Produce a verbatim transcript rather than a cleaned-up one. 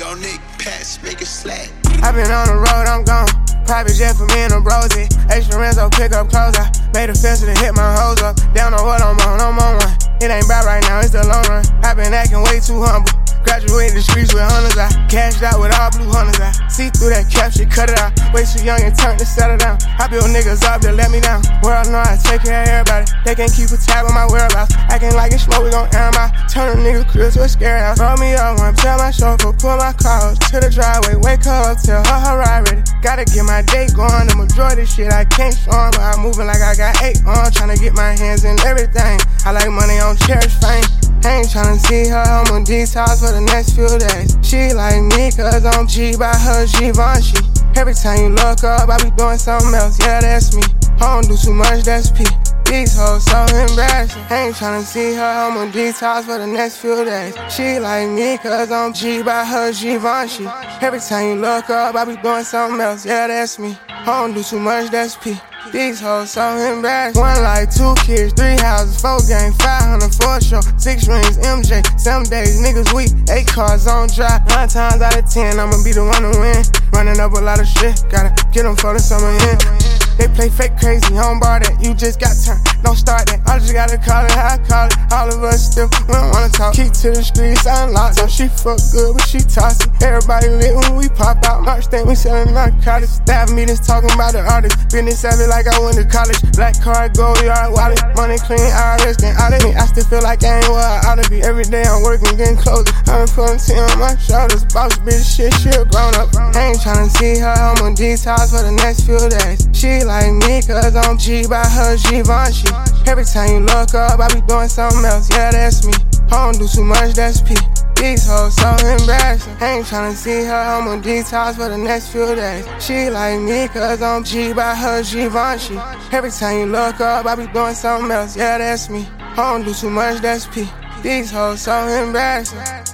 on Nick, pass, make it slack. I been on the road, I'm gone. Private jet for me and the brosy. Extra Renzo, pick up clothes. I made a fence to hit my hoes up. Down on what I'm on, I'm on one. It ain't bad right now, it's the long run. I been acting way too humble. Graduated the streets with hunters. I cashed out with all blue hunters. I see through that cap shit, cut it out. Way too young and turned to settle down. I build niggas up to let me down. World know I take care of everybody. They can't keep a tab on my whereabouts. Acting like it's smoke, we gon' air 'em out. Turn a nigga crib to a scary house. Roll me up one, tell my chauffeur, pull my car up to the driveway. Wake her up, tell her her ride ready. Gotta get my day going. The majority shit I can't show 'em, but I'm moving like I got eight on. Tryna get my hands in everything. I like money on cherish fame. I ain't tryna see her, I'm on detox for the next few days. She like me cause I'm G by her Givenchy. Every time you look up, I be doing something else, yeah that's me. I don't do too much, that's P. These hoes so embarrassing. I ain't tryna see her, I'm on detox for the next few days. She like me cause I'm G by her Givenchy. Every time you look up, I be doing something else, yeah that's me. I don't do too much, that's P. These hoes so embarrassing. One life, two kids, three houses, four gang, five hundred for show, six rings, M J, some days niggas weak, eight cars on drive. Nine times out of ten, I'ma be the one to win. Running up a lot of shit, gotta get them for the summer in. They play fake crazy, home bar that you just got turned. Don't start that, I just gotta call it how I call it. All of us still, we don't wanna talk. Key to the streets, unlocked. So she fuck good, but she tossy. Everybody lit when we pop out. March think we selling narcotics. Staff meetings talking about the artist. Business savvy like I went to college. Black card, gold yard, wallet. Money clean, I R S can audit me. I still feel like I ain't where I oughta be. Every day I'm working, getting closer. I'm putting ten on my shoulders. Boss bitch, shit, she a grown up. I ain't tryna see her, I'm on detox for the next few days. She like me cause I'm G by her Givenchy. Every time you look up, I be doing something else, yeah that's me. I don't do too much, that's P. These hoes so embarrassing. I ain't tryna see her, I'm on detox for the next few days. She like me cause I'm G by her Givenchy. Every time you look up, I be doing something else, yeah that's me. I don't do too much, that's P. These hoes so embarrassing.